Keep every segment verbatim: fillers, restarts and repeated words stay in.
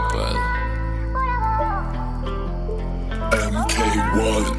rapper M K one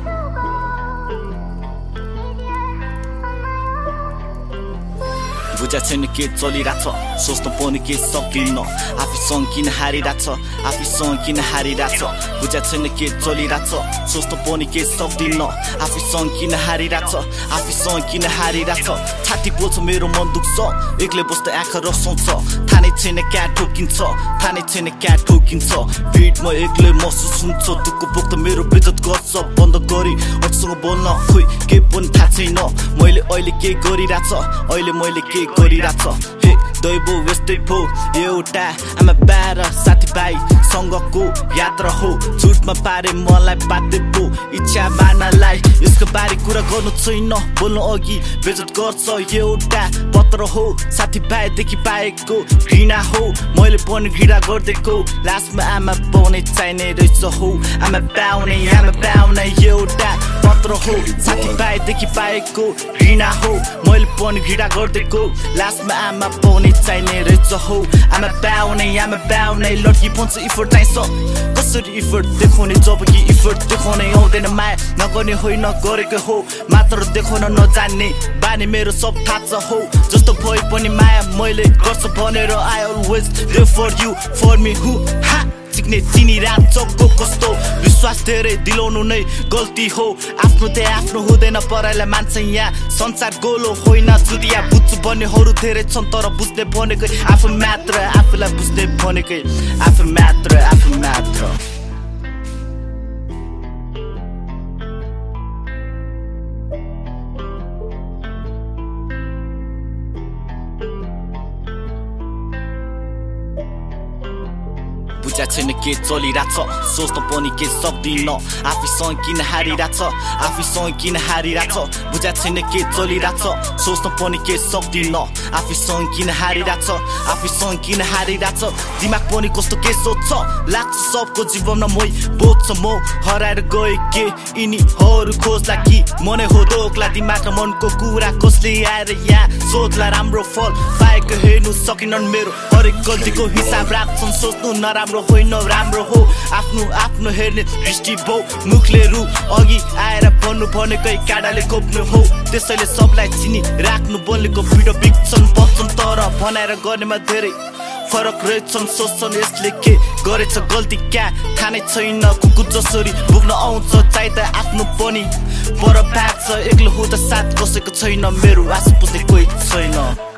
बुझा छैन के चलिरहेछ सोच्नु पनि के सकिन्न आफैसँग किन हारिरहेछ आफैसँग किन हारिरहेछ बुझा छैन के चलिरहेछ सोच्नु पनि के सक्दिन्न आफैसँग किन हारिरहेछ आफैसँग किन हारिरहेछ छाती पोल्छ मेरो मन दुख्छ एक्लै बस्दा आँखा रसाउँछ थाहा छैन क्या ठोकिन्छ थाहा छैन क्या ठोकिन्छ भिडमा एक्लै महसुस हुन्छ दुःख बोक्दा मेरो बेइज्जत गर्छ बन्द गरी अरूसँग बोल्न खोइ के पनि थाहा छैन मैले अहिले के गरिरहेछ अहिले मैले के गरिरहेछ हे दैव यस्तै भो एउटा आमा बाह्र साथीभाइ सँगको यात्रा हो झुटमा पारे मलाई बाध्य पो इच्छा मार्नलाई यसको बारे कुरा गर्नु छैन बोल्नु अघि बेइज्जत गर्छ एउटा पत्र हो साथीभाइदेखि पाएको घृणा हो मैले पनि घृणा गर्देको लास्टमा आमा पाउने चाहिने रहेछ हो आमा पाउने आमा पाउने एउटा पत्र हो साथीभाइदेखि पाएको घृणा हो मैले पनि घृणा गर्देको लास्टमा आमा पाउने चाहिने रहेछ हो आमा पाउने आमा पाउने लड्की भन्छ इफोर्ट चाहिन्छ कसरी इफोर्ट देखाउने जब कि इफोर्ट देखाउने आउँदैन माया नगर्ने होइन गरेको हो मात्र देखाउन नजान्ने बानी मेरो सब थाहा छ हो जस्तो भए पनि माया मैले गर्छ भनेर I always there for you for me हु हा सिक्ने चिनी राचको कस्तो विश्वास धेरै दिलाउनु नै गल्ती हो आफ्नो त्यही आफ्नो हुँदैन पराइलाई मान्छ यहाँ संसार गोलो होइन जुदिया बुझ्छु भन्नेहरू धेरै छन् तर बुझ्ने भनेकै आफू मात्र आफूलाई बुझ्ने भनेकै आफू मात्र आफू मात्र बुझा छैन के चलिरहेछ सोच्नु पनि के सक्दिन्न आफैसँग किन हारिरहेछ आफैसँग किन हारिरहेछ बुझा छैन के चलिरहेछ सोच्नु पनि के सक्दिन्न आफैसँग किन हारिरहेछ आफैसँग किन हारिरहेछ दिमाग पनि कस्तो के सोच्छ लाग्छ सबको जीवनमा मै बोझ्छ म हराएर गए के यिनीहरू खोज्ला कि मनै हो दोक्ला दिमाग र मनको कुरा कसले आएर यहाँ सोध्ला राम्रो फल पाएको हेर्नु सकिनन् मेरो हरेक गल्तीको हिसाब राख्छन् सोच्नु नराम्रो होइन राम्रो हो आफ्नो आफ्नो हेर्ने दृष्टि भो मुखले रु अघि आएर भन्नु भनेकै काडाले खोप्नु हो त्यसैले सबलाई चिनी राख्नु बोलेको भिडियो बिग्छन् बच्छन् तर भनाएर गर्नेमा धेरै फरक रहेछन् सोच्छन् यसले के गरेछ गल्ती क्या थाहा नै छैन कुकुर जसरी भुक्न आउँछ चाहिँदा आफ्नो पनि पर भाग्छ एक्लो हुँदा साथ कसैको छैन मेरो आस पुग्ने कोही छैन।